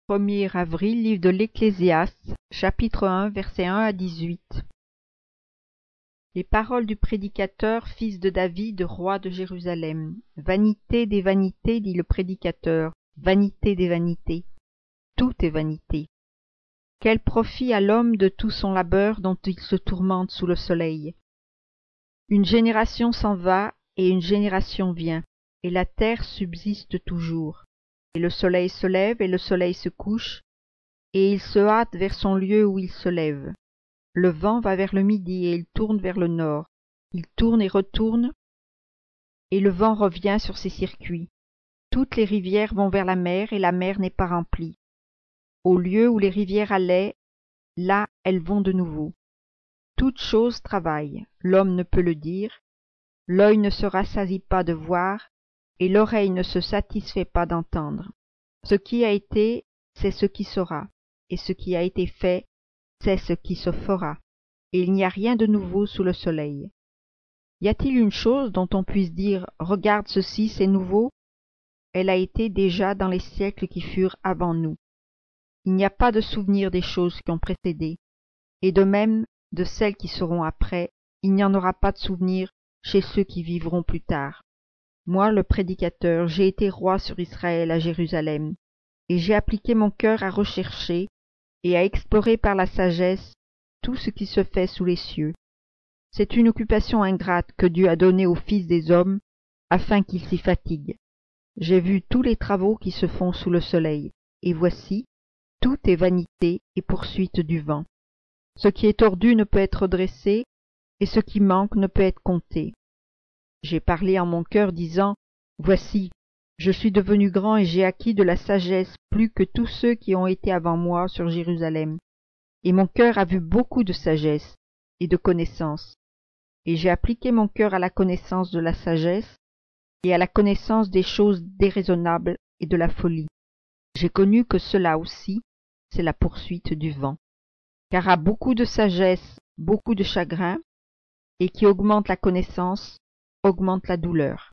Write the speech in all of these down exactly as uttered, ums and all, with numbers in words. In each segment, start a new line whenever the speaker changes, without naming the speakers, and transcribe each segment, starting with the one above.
premier avril, livre de l'Ecclésiaste, chapitre un, versets un à dix-huit. Les paroles du prédicateur, fils de David, roi de Jérusalem. Vanité des vanités, dit le prédicateur, vanité des vanités. Tout est vanité. Quel profit à l'homme de tout son labeur dont il se tourmente sous le soleil? Une génération s'en va et une génération vient, et la terre subsiste toujours. Et le soleil se lève et le soleil se couche, et il se hâte vers son lieu où il se lève. Le vent va vers le midi et il tourne vers le nord. Il tourne et retourne, et le vent revient sur ses circuits. Toutes les rivières vont vers la mer, et la mer n'est pas remplie. Au lieu où les rivières allaient, là elles vont de nouveau. Toute chose travaille, l'homme ne peut le dire, l'œil ne se rassasie pas de voir, et l'oreille ne se satisfait pas d'entendre. Ce qui a été, c'est ce qui sera, et ce qui a été fait, c'est ce qui se fera, et il n'y a rien de nouveau sous le soleil. Y a-t-il une chose dont on puisse dire « Regarde ceci, c'est nouveau » Elle a été déjà dans les siècles qui furent avant nous. Il n'y a pas de souvenir des choses qui ont précédé, et de même de celles qui seront après, il n'y en aura pas de souvenir chez ceux qui vivront plus tard. Moi, le prédicateur, j'ai été roi sur Israël à Jérusalem, et j'ai appliqué mon cœur à rechercher et à explorer par la sagesse tout ce qui se fait sous les cieux. C'est une occupation ingrate que Dieu a donnée aux fils des hommes, afin qu'ils s'y fatiguent. J'ai vu tous les travaux qui se font sous le soleil, et voici, tout est vanité et poursuite du vent. Ce qui est tordu ne peut être dressé, et ce qui manque ne peut être compté. J'ai parlé en mon cœur, disant, voici, je suis devenu grand et j'ai acquis de la sagesse plus que tous ceux qui ont été avant moi sur Jérusalem. Et mon cœur a vu beaucoup de sagesse et de connaissance. Et j'ai appliqué mon cœur à la connaissance de la sagesse et à la connaissance des choses déraisonnables et de la folie. J'ai connu que cela aussi, c'est la poursuite du vent. Car à beaucoup de sagesse, beaucoup de chagrin, et qui augmente la connaissance, augmente la douleur.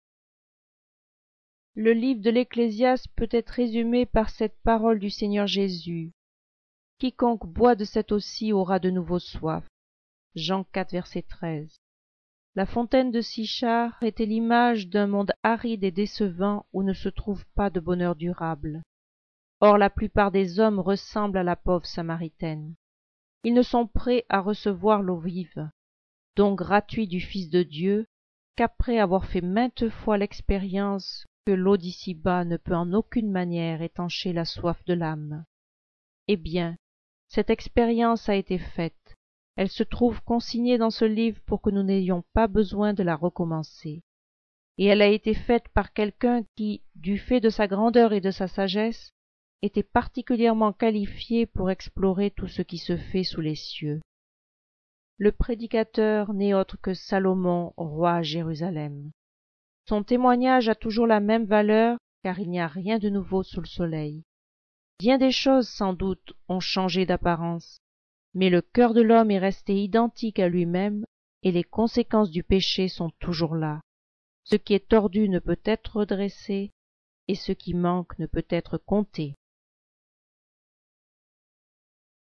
Le livre de l'Ecclésiaste peut être résumé par cette parole du Seigneur Jésus. Quiconque boit de cette eau-ci aura de nouveau soif. Jean quatre, verset treize. La fontaine de Sichar était l'image d'un monde aride et décevant où ne se trouve pas de bonheur durable. Or la plupart des hommes ressemblent à la pauvre Samaritaine. Ils ne sont prêts à recevoir l'eau vive, don gratuit du Fils de Dieu, qu'après avoir fait maintes fois l'expérience que l'eau d'ici-bas ne peut en aucune manière étancher la soif de l'âme. Eh bien, cette expérience a été faite. Elle se trouve consignée dans ce livre pour que nous n'ayons pas besoin de la recommencer. Et elle a été faite par quelqu'un qui, du fait de sa grandeur et de sa sagesse, était particulièrement qualifié pour explorer tout ce qui se fait sous les cieux. Le prédicateur n'est autre que Salomon, roi à Jérusalem. Son témoignage a toujours la même valeur, car il n'y a rien de nouveau sous le soleil. Bien des choses, sans doute, ont changé d'apparence, mais le cœur de l'homme est resté identique à lui-même, et les conséquences du péché sont toujours là. Ce qui est tordu ne peut être redressé, et ce qui manque ne peut être compté.